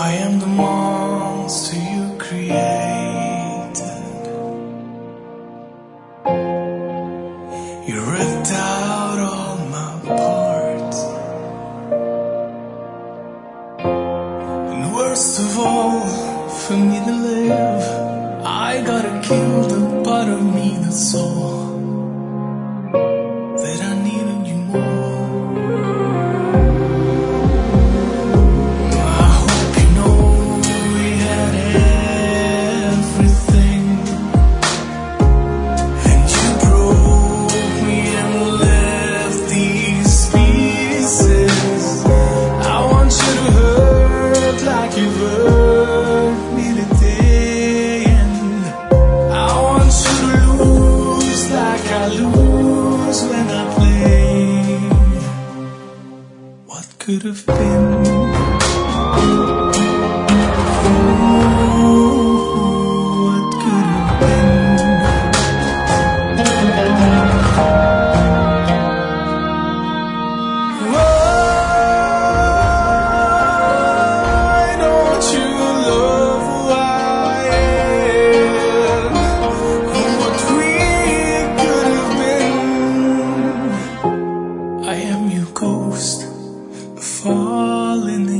I am the monster you created. You ripped out all my parts, and worst of all, for me to live, I gotta kill the part of me that saw that I needed you more. I hope you know we had everything, and you broke me and left these pieces. I want you to hurt like you hurt me today, and I want you to lose like I lose when I play. What could have been? What could have been? Why don't you love who I am? What we could have been. I am your ghost, falling in